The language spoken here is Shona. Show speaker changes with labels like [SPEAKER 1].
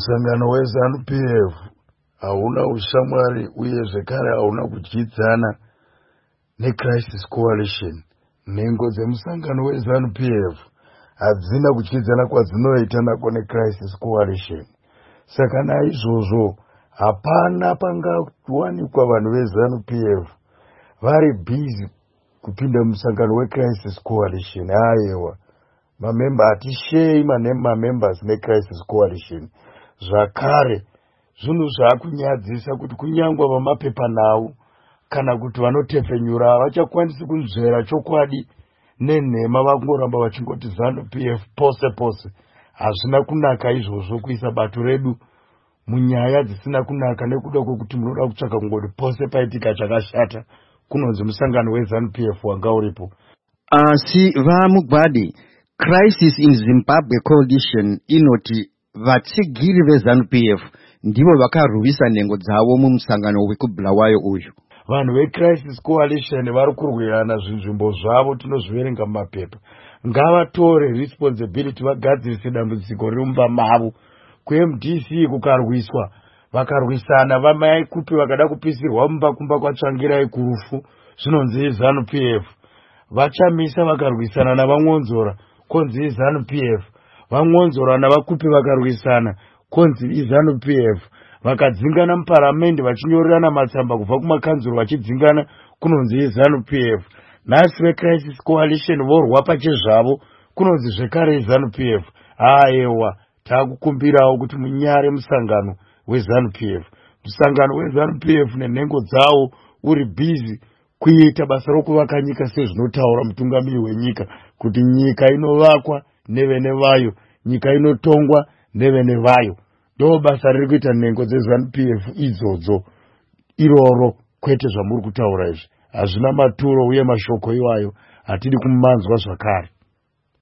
[SPEAKER 1] Musangano weZANU-PF hauna ushamwari uye zvekare hauna kudyidzana neCrisis Coalition. Nhengo dzemusangano weZANU-PF hadzina kudyidzana kwadzinoita nako neCrisis Coalition. Saka naizvozvo hapana pangawanikwa vanhu veZANU-PF vari busy kupinda musangano weCrisis Coalition. Aiwa, mamemba hatishei mamembers neCrisis Coalition. Zvakare zvinhu zvakunyadzisa kuti kunyangwa vamapepanhau kana kuti vanotepfenyura havachakwanisi kunzvera chokwadi nenhema, vangoramba vachingoti ZANU-PF pose pose. Hazvina kunaka izvozvo kuisa bato redu munyaya dzisina kunaka nekuda kwokuti munoda kutsvaka kungoti pose paitika chakashata kunonzi musangano weZANU-PF wanga uripo.
[SPEAKER 2] Asi vaMugwadi, Crisis in Zimbabwe Coalition inoti vatsigiri veZANU-PF ndivo vakarwisa nhengo dzavo mumusangano wekubulawayo uyu.
[SPEAKER 1] Vanhu veCrisis Coalition vari kurwirana zvinzvimbo zvavo tinozviverenga mumapepa. Ngavatore responsibility vagadzirise dambudziko riri mumba mavo. KuMDC kukarwiswa, vakarwisana vamai kupi vakada kupisirwa mumba kumba kwatsvangirai kurufu, zvinonzi ZANU-PF. Vachamisa vakarwisana navamwonzora, konzi ZANU-PF. Vamwonzora navakupi vakarwisana, konzi ZANU-PF. Vakadzingana muparamende vachinyorerana matsamba kubva kumakanzuro vachidzingana, kunonzi ZANU-PF. Nhasi veCrisis Coalition vorwa pachezvavo, kunonzi zvekare ZANU-PF. Aiwa, takukumbirawo kuti munyare musangano weZANU-PF. Musangano weZANU-PF nenhengo dzawo uri busy kuita basa rokuvaka nyika sezvinotaura mutungamiri wenyika, kuti nyika inovakwa nevene vayo, nyika inotongwa nevene vayo. Ndo basa riri kuita nhengo dzeZANU-PF idzodzo. Iroro kwete zvamuri kutaura izvi. Hazvina maturo uye mashoko iwayo hatidi kumanzwa zvakare.